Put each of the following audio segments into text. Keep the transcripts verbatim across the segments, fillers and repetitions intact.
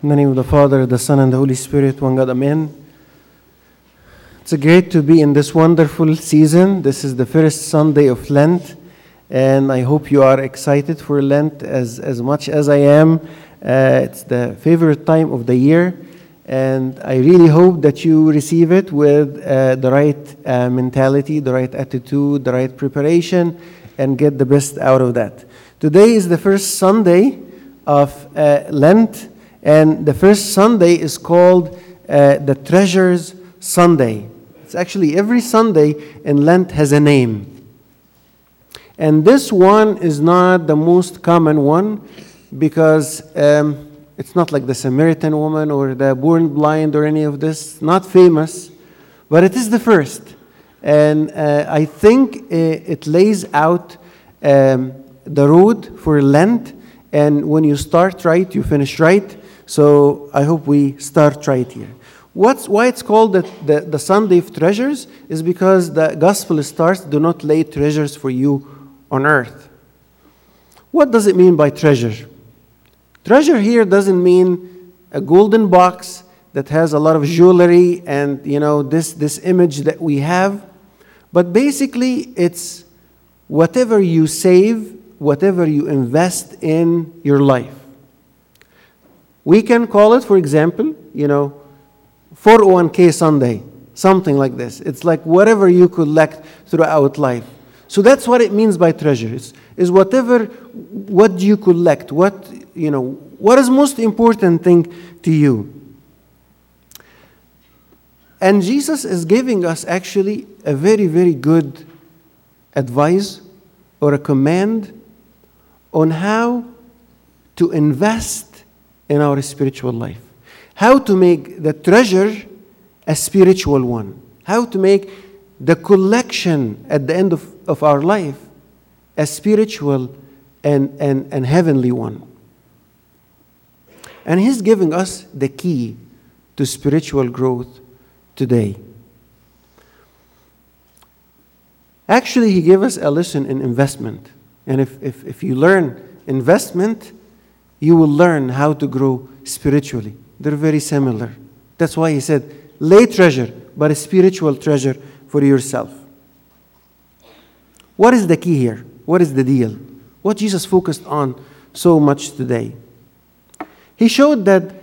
In the name of the Father, the Son, and the Holy Spirit, one God, Amen. It's great to be in this wonderful season. This is the first Sunday of Lent, and I hope you are excited for Lent as, as much as I am. Uh, it's the favorite time of the year, and I really hope that you receive it with uh, the right uh, mentality, the right attitude, the right preparation, and get the best out of that. Today is the first Sunday of uh, Lent. And the first Sunday is called uh, the Treasures Sunday. It's actually every Sunday in Lent has a name. And this one is not the most common one because um, it's not like the Samaritan woman or the born blind or any of this. Not famous, but it is the first. And uh, I think it lays out um, the road for Lent. And when you start right, you finish right. So I hope we start right here. What's, why it's called the, the, the Sunday of Treasures is because the gospel starts, do not lay treasures for you on earth. What does it mean by treasure? Treasure here doesn't mean a golden box that has a lot of jewelry and, you know, this, this image that we have. But basically, it's whatever you save, whatever you invest in your life. We can call it, for example, you know, four oh one k Sunday, something like this. It's like whatever you collect throughout life. So that's what it means by treasure. It's, is whatever, what do you collect? What, you know, what is most important thing to you? And Jesus is giving us actually a very, very good advice or a command on how to invest in our spiritual life. How to make the treasure a spiritual one. How to make the collection at the end of, of our life a spiritual and, and, and heavenly one. And he's giving us the key to spiritual growth today. Actually, he gave us a lesson in investment. And if, if, if you learn investment, you will learn how to grow spiritually. They're very similar. That's why he said, lay treasure, but a spiritual treasure for yourself. What is the key here? What is the deal? What Jesus focused on so much today? He showed that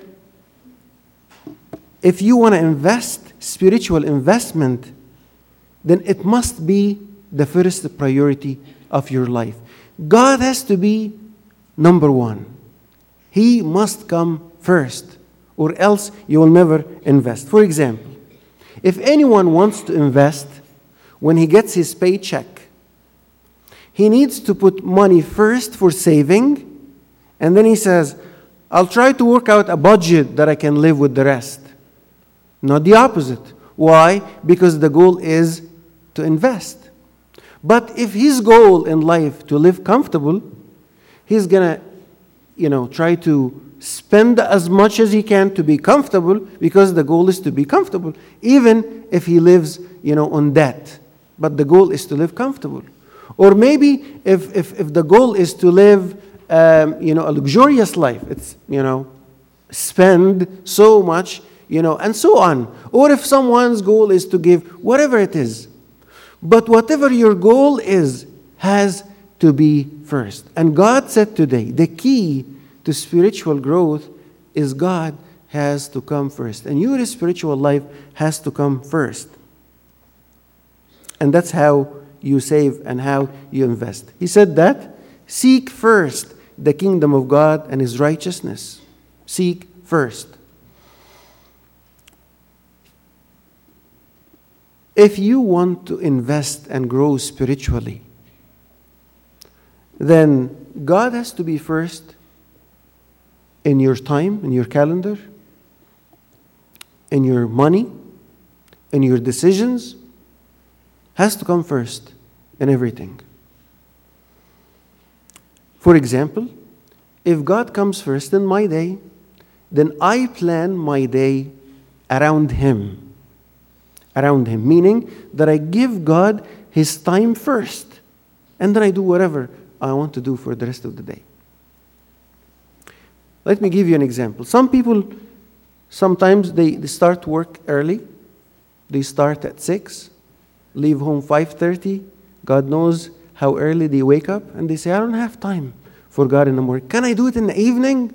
if you want to invest, spiritual investment, then it must be the first priority of your life. God has to be number one. He must come first, or else you will never invest. For example, if anyone wants to invest, when he gets his paycheck, he needs to put money first for saving, and then he says, I'll try to work out a budget that I can live with the rest. Not the opposite. Why? Because the goal is to invest. But if his goal in life to live comfortable, he's going to you know, try to spend as much as he can to be comfortable because the goal is to be comfortable, even if he lives, you know, on debt. But the goal is to live comfortable. Or maybe if, if, if the goal is to live, um, you know, a luxurious life, it's, you know, spend so much, you know, and so on. Or if someone's goal is to give, whatever it is. But whatever your goal is, has to be first. And God said today, the key to spiritual growth is God has to come first. And your spiritual life has to come first. And that's how you save and how you invest. He said that, seek first the kingdom of God and his righteousness. Seek first. If you want to invest and grow spiritually, then God has to be first in your time, in your calendar, in your money, in your decisions. Has to come first in everything. For example, if God comes first in my day, then I plan my day around him. Around him, meaning that I give God his time first, and then I do whatever I want to do for the rest of the day. Let me give you an example. Some people, sometimes they, they start work early. They start at six, leave home five thirty. God knows how early they wake up. And they say, I don't have time for God in the morning. Can I do it in the evening?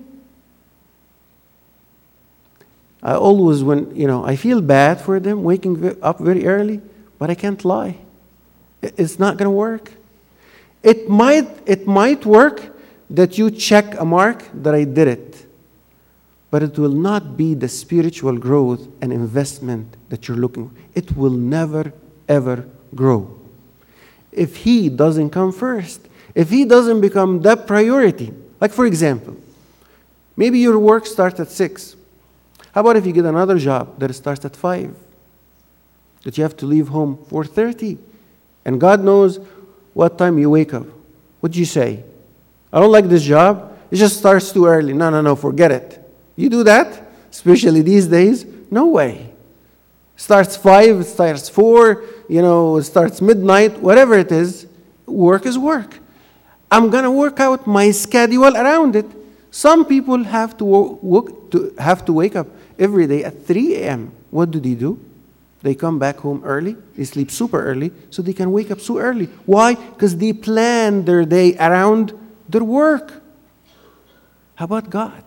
I always, when, you know, I feel bad for them waking up very early, but I can't lie. It's not going to work. It might, it might work that you check a mark that I did it, but it will not be the spiritual growth and investment that you're looking for. It will never, ever grow. If He doesn't come first, if He doesn't become the priority, like for example, maybe your work starts at six. How about if you get another job that starts at five? That you have to leave home four thirty. And God knows what time you wake up. What do you say? I don't like this job. It just starts too early. No, no, no, forget it. You do that, especially these days? No way. Starts five, it starts four, you know, it starts midnight, whatever it is. Work is work. I'm going to work out my schedule around it. Some people have to, work, to, have to wake up every day at three a.m. What do they do? They come back home early. They sleep super early so they can wake up so early. Why? Because they plan their day around their work. How about God?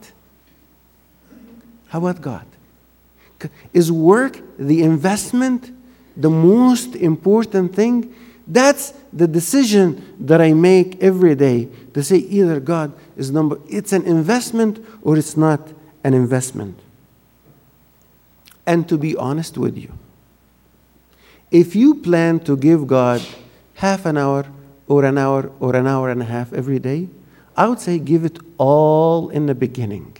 How about God? Is work the investment the most important thing? That's the decision that I make every day to say either God is number, it's an investment or it's not an investment. And to be honest with you, if you plan to give God half an hour or an hour or an hour and a half every day, I would say give it all in the beginning.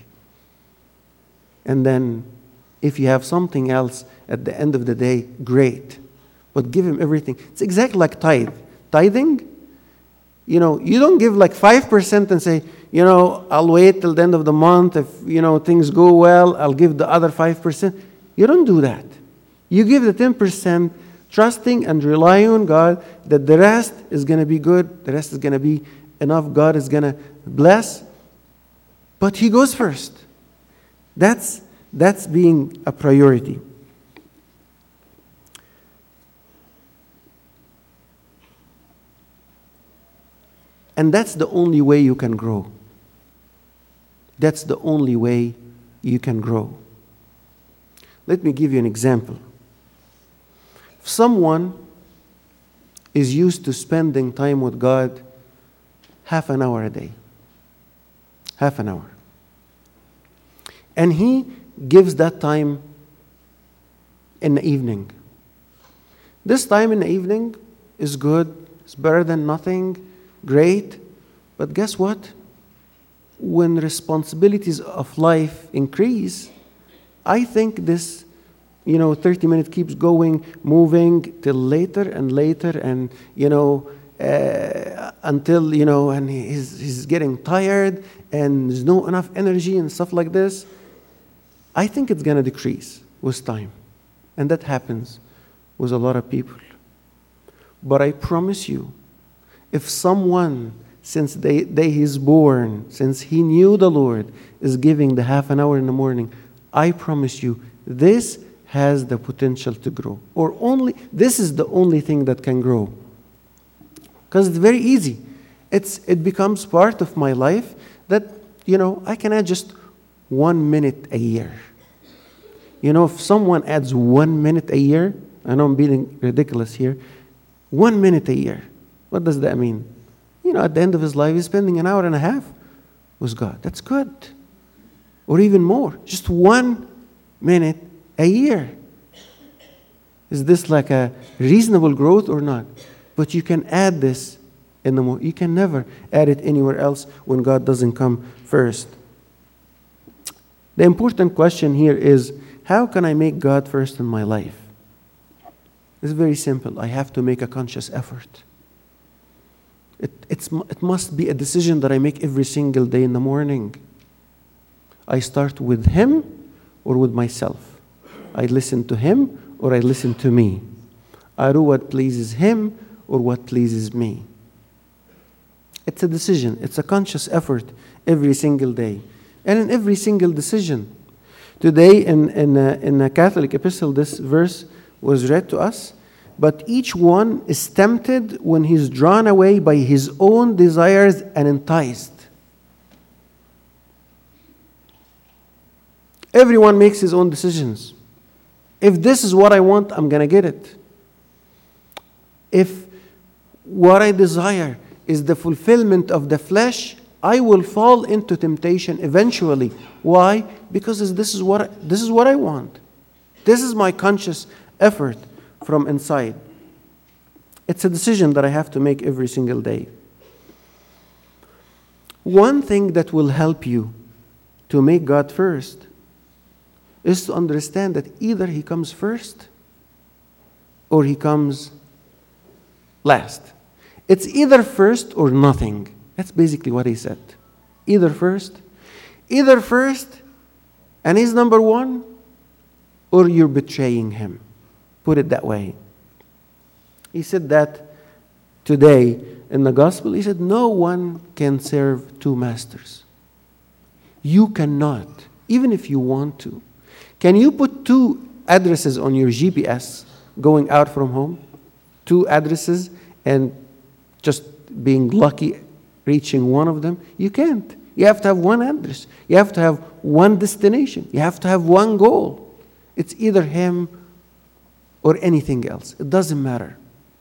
And then if you have something else at the end of the day, great. But give Him everything. It's exactly like tithe. Tithing, you know, you don't give like five percent and say, you know, I'll wait till the end of the month. If, you know, things go well, I'll give the other five percent. You don't do that. You give the ten percent trusting and relying on God that the rest is going to be good. The rest is going to be enough. God is going to bless. But He goes first. That's, that's being a priority. And that's the only way you can grow. That's the only way you can grow. Let me give you an example. If someone is used to spending time with God half an hour a day, half an hour, and he gives that time in the evening. This time in the evening is good, it's better than nothing, great, but guess what? When responsibilities of life increase, I think this, you know, thirty minutes keeps going, moving till later and later, and, you know, uh, until, you know, and he's, he's getting tired, and there's no enough energy and stuff like this. I think it's going to decrease with time. And that happens with a lot of people. But I promise you, if someone, since the day he's born, since he knew the Lord, is giving the half an hour in the morning, I promise you, this has the potential to grow. Or only, this is the only thing that can grow. Because it's very easy. It's, it becomes part of my life that, you know, I can add just one minute a year. You know, if someone adds one minute a year, I know I'm being ridiculous here, one minute a year, what does that mean? You know, at the end of his life, he's spending an hour and a half with God. That's good. Or even more. Just one minute a year. Is this like a reasonable growth or not? But you can add this in the more. You can never add it anywhere else when God doesn't come first. The important question here is, how can I make God first in my life? It's very simple. I have to make a conscious effort. It, it's, it must be a decision that I make every single day in the morning. I start with Him or with myself. I listen to Him or I listen to me. I do what pleases Him or what pleases me. It's a decision. It's a conscious effort every single day. and in every single decision. Today in, in, a, in a Catholic epistle, this verse was read to us. But each one is tempted when he's drawn away by his own desires and enticed. Everyone makes his own decisions. If this is what I want, I'm going to get it. If what I desire is the fulfillment of the flesh, I will fall into temptation eventually. Why? Because this is what I, this is what I want. This is my conscious effort from inside. It's a decision that I have to make every single day. One thing that will help you to make God first is to understand that either He comes first or He comes last. It's either first or nothing. That's basically what He said. Either first, either first, and He's number one, or you're betraying Him. Put it that way. He said that today in the gospel. He said, no one can serve two masters. You cannot, even if you want to. Can you put two addresses on your G P S going out from home? Two addresses and just being lucky reaching one of them? You can't. You have to have one address. You have to have one destination. You have to have one goal. It's either Him or anything else. It doesn't matter.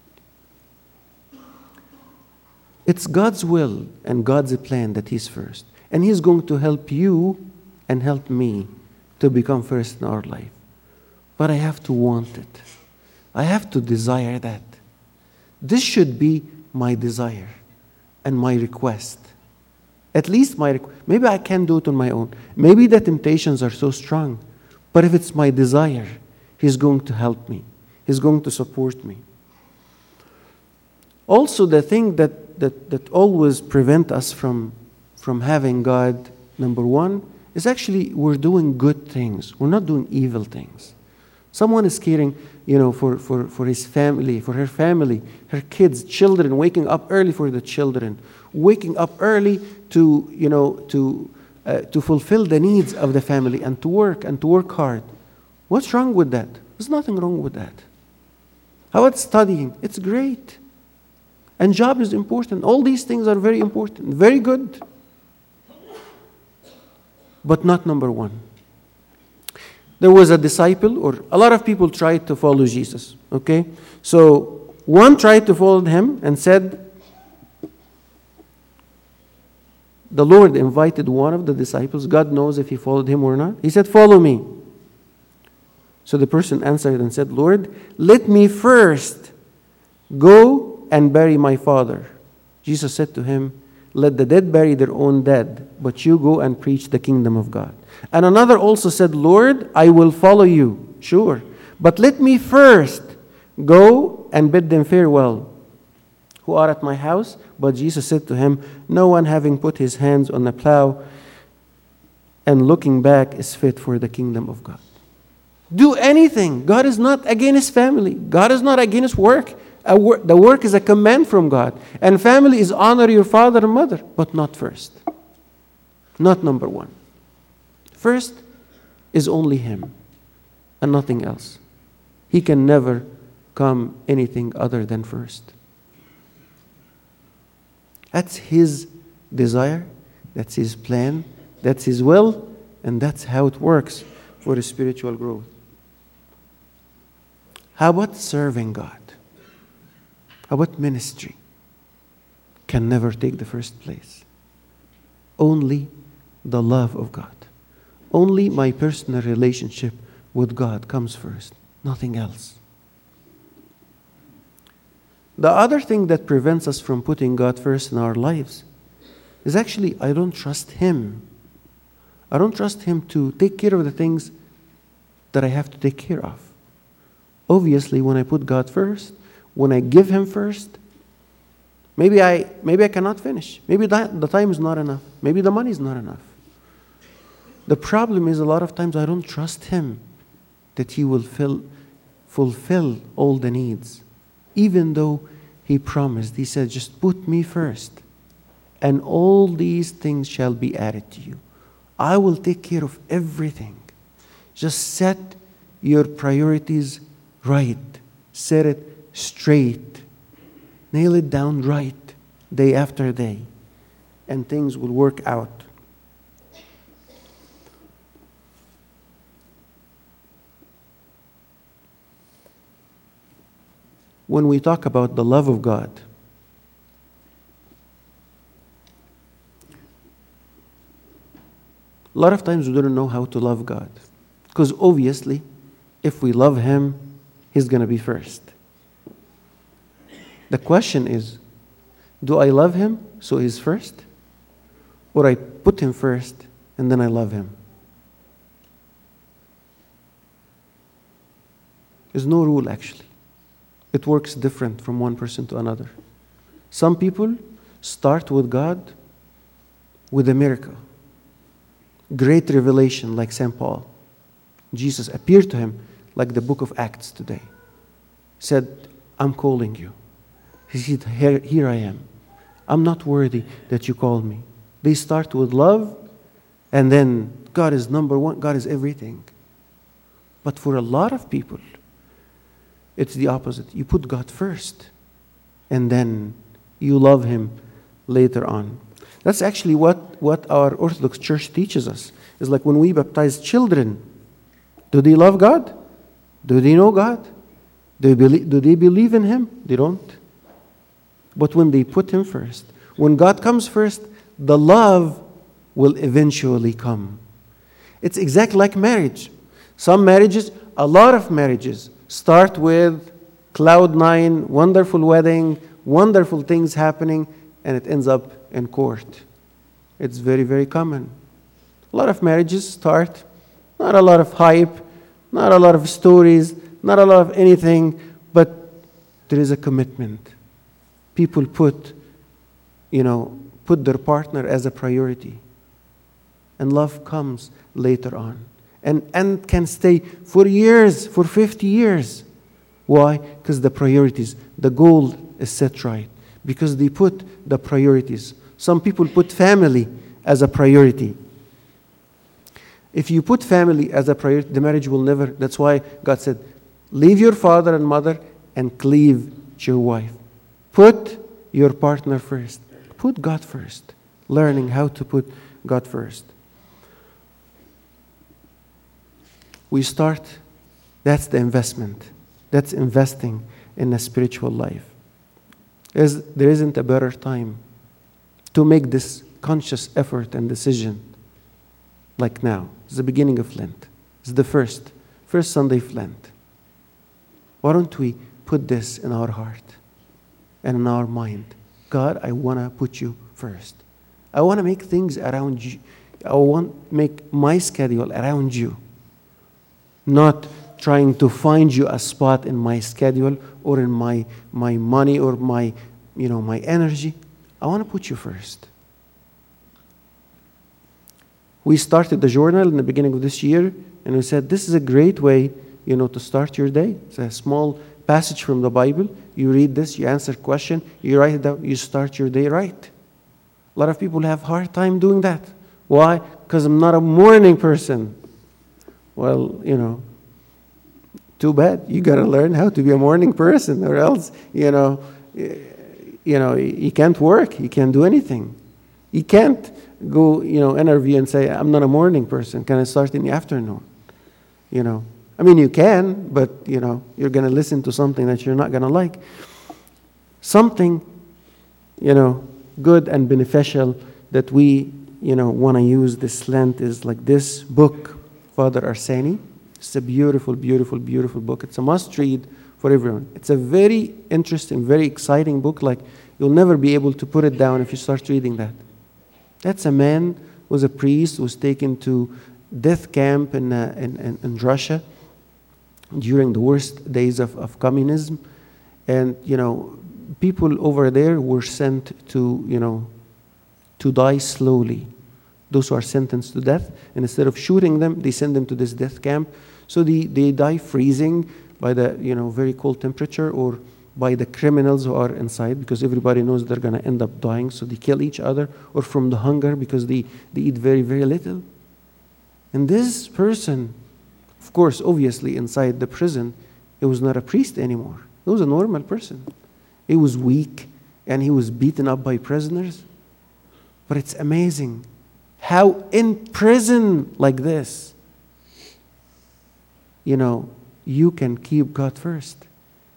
It's God's will and God's plan that He's first. And He's going to help you and help me to become first in our life. But I have to want it. I have to desire that. This should be my desire and my request. At least my request. Maybe I can't do it on my own. Maybe the temptations are so strong. But if it's my desire, He's going to help me. He's going to support me. Also, the thing that, that, that always prevent us from, from having God, number one, is actually we're doing good things. We're not doing evil things. Someone is caring, you know, for, for, for his family, for her family, her kids, children, waking up early for the children, waking up early to, you know, to, uh, to fulfill the needs of the family and to work and to work hard. What's wrong with that? There's nothing wrong with that. How about studying? It's great. And job is important. All these things are very important, very good. But not number one. There was a disciple, or a lot of people tried to follow Jesus, okay? So one tried to follow Him and said, the Lord invited one of the disciples. God knows if he followed Him or not. He said, follow me. So the person answered and said, Lord, let me first go and bury my father. Jesus said to him, let the dead bury their own dead, but you go and preach the kingdom of God. And another also said, Lord, I will follow you, sure, but let me first go and bid them farewell who are at my house. But Jesus said to him, no one having put his hands on the plow and looking back is fit for the kingdom of God. Do anything. God is not against family. God is not against work. A wor- the work is a command from God. And family is honor your father and mother, but not first. Not number one. First is only Him and nothing else. He can never come anything other than first. That's His desire. That's His plan. That's His will. And that's how it works for spiritual growth. How about serving God? How about ministry? Can never take the first place. Only the love of God. Only my personal relationship with God comes first. Nothing else. The other thing that prevents us from putting God first in our lives is actually I don't trust Him. I don't trust Him to take care of the things that I have to take care of. Obviously, when I put God first, when I give Him first, maybe I maybe I cannot finish. Maybe that, the time is not enough. Maybe the money is not enough. The problem is a lot of times I don't trust Him that He will fill, fulfill all the needs. Even though He promised, He said, just put me first, and all these things shall be added to you. I will take care of everything. Just set your priorities right. Set it straight. Nail it down right, day after day, and things will work out. When we talk about the love of God, a lot of times we don't know how to love God. Because obviously, if we love Him, He's going to be first. The question is, do I love Him so He's first? Or I put Him first and then I love Him? There's no rule actually. It works different from one person to another. Some people start with God with a miracle. Great revelation like Saint Paul. Jesus appeared to him like the book of Acts today. Said, I'm calling you. He said, here, here I am. I'm not worthy that you call me. They start with love, and then God is number one. God is everything. But for a lot of people, it's the opposite. You put God first, and then you love Him later on. That's actually what, what our Orthodox Church teaches us. It's like when we baptize children, do they love God? Do they know God? Do they believe, do they believe in Him? They don't. But when they put Him first, when God comes first, the love will eventually come. It's exactly like marriage. Some marriages, a lot of marriages, start with cloud nine, wonderful wedding, wonderful things happening, and it ends up in court. It's very, very common. A lot of marriages start, not a lot of hype, not a lot of stories, not a lot of anything, but there is a commitment. People put, you know, put their partner as a priority. And love comes later on. And, and can stay for years, for fifty years. Why? Because the priorities, the goal is set right. Because they put the priorities. Some people put family as a priority. If you put family as a priority, the marriage will never, that's why God said, leave your father and mother and cleave to your wife. Put your partner first. Put God first. Learning how to put God first. We start, that's the investment. That's investing in a spiritual life. There's, there isn't a better time to make this conscious effort and decision like now. It's the beginning of Lent. It's the first, first Sunday of Lent. Why don't we put this in our heart and in our mind? God, I want to put you first. I want to make things around you. I want to make my schedule around you. Not trying to find you a spot in my schedule or in my, my money or my, you know, my energy. I want to put you first. We started the journal in the beginning of this year, and we said this is a great way, you know, to start your day. It's a small passage from the Bible. You read this, you answer a question, you write it down, you start your day right. A lot of people have a hard time doing that. Why? Because I'm not a morning person. Well, you know, too bad. You got to learn how to be a morning person, or else, you know, you know, you can't work. You can't do anything. You can't go, you know, interview and say, I'm not a morning person. Can I start in the afternoon? You know, I mean, you can, but, you know, you're going to listen to something that you're not going to like. Something, you know, good and beneficial that we, you know, want to use this Lent is like this book, Father Arseni. It's a beautiful, beautiful, beautiful book. It's a must-read for everyone. It's a very interesting, very exciting book. Like, you'll never be able to put it down if you start reading that. That's a man who was a priest, who was taken to death camp in, uh, in, in, in Russia during the worst days of, of communism. And, you know, people over there were sent to, you know, to die slowly. Those who are sentenced to death, and instead of shooting them, they send them to this death camp. So they, they die freezing by the, you know, very cold temperature, or by the criminals who are inside, because everybody knows they're going to end up dying, so they kill each other, or from the hunger because they, they eat very, very little. And this person, of course, obviously inside the prison, he was not a priest anymore. He was a normal person. He was weak, and he was beaten up by prisoners. But it's amazing how in prison like this, you know, you can keep God first.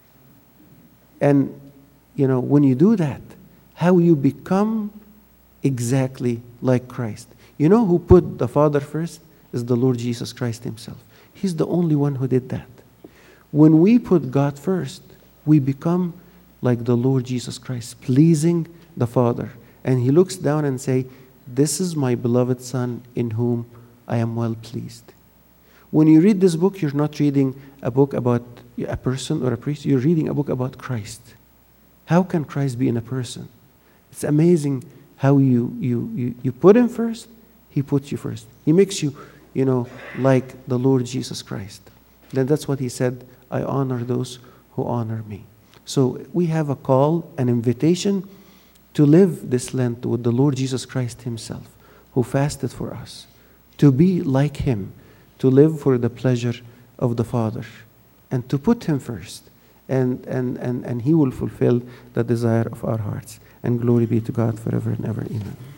And, you know, when you do that, how you become exactly like Christ. You know who put the Father first? Is the Lord Jesus Christ himself. He's the only one who did that. When we put God first, we become like the Lord Jesus Christ, pleasing the Father. And he looks down and say, this is my beloved Son in whom I am well pleased. When you read this book, you're not reading a book about a person or a priest. You're reading a book about Christ. How can Christ be in a person? It's amazing how you, you, you, you put him first, he puts you first. He makes you, you know, like the Lord Jesus Christ. Then that's what he said, I honor those who honor me. So we have a call, an invitation to live this Lent with the Lord Jesus Christ himself, who fasted for us, to be like him, to live for the pleasure of the Father, and to put him first. And, and, and, and he will fulfill the desire of our hearts. And glory be to God forever and ever. Amen.